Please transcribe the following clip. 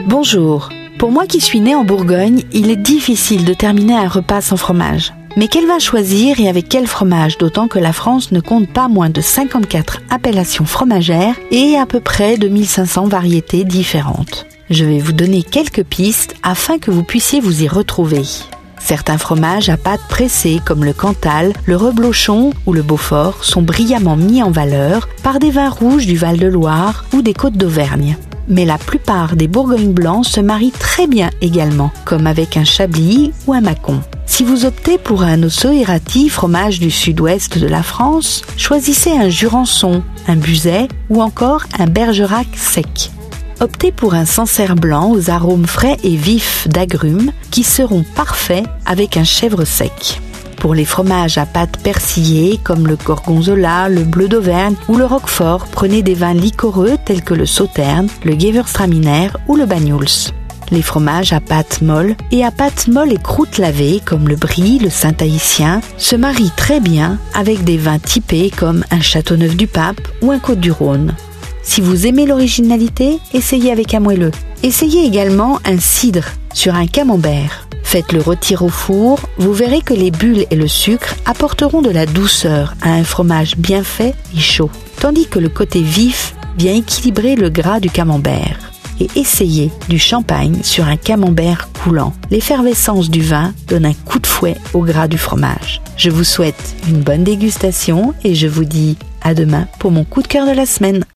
Bonjour. Pour moi qui suis née en Bourgogne, il est difficile de terminer un repas sans fromage. Mais quel vin choisir et avec quel fromage, d'autant que la France ne compte pas moins de 54 appellations fromagères et à peu près 2500 variétés différentes. Je vais vous donner quelques pistes afin que vous puissiez vous y retrouver. Certains fromages à pâte pressée comme le Cantal, le Reblochon ou le Beaufort sont brillamment mis en valeur par des vins rouges du Val-de-Loire ou des Côtes d'Auvergne. Mais la plupart des Bourgognes blancs se marient très bien également, comme avec un Chablis ou un Mâcon. Si vous optez pour un Ossau-Iraty, fromage du sud-ouest de la France, choisissez un Jurançon, un Buzet ou encore un Bergerac sec. Optez pour un Sancerre blanc aux arômes frais et vifs d'agrumes qui seront parfaits avec un chèvre sec. Pour les fromages à pâte persillée comme le Gorgonzola, le Bleu d'Auvergne ou le Roquefort, prenez des vins liquoreux tels que le Sauterne, le Gewürztraminer ou le Banyuls. Les fromages à pâte molle et à pâte molle et croûte lavée comme le Brie, le Saint-Tahitien se marient très bien avec des vins typés comme un Châteauneuf-du-Pape ou un Côtes-du-Rhône. Si vous aimez l'originalité, essayez avec un moelleux. Essayez également un cidre sur un camembert. Faites-le rôtir au four, vous verrez que les bulles et le sucre apporteront de la douceur à un fromage bien fait et chaud, tandis que le côté vif vient équilibrer le gras du camembert. Et essayez du champagne sur un camembert coulant. L'effervescence du vin donne un coup de fouet au gras du fromage. Je vous souhaite une bonne dégustation et je vous dis à demain pour mon coup de cœur de la semaine.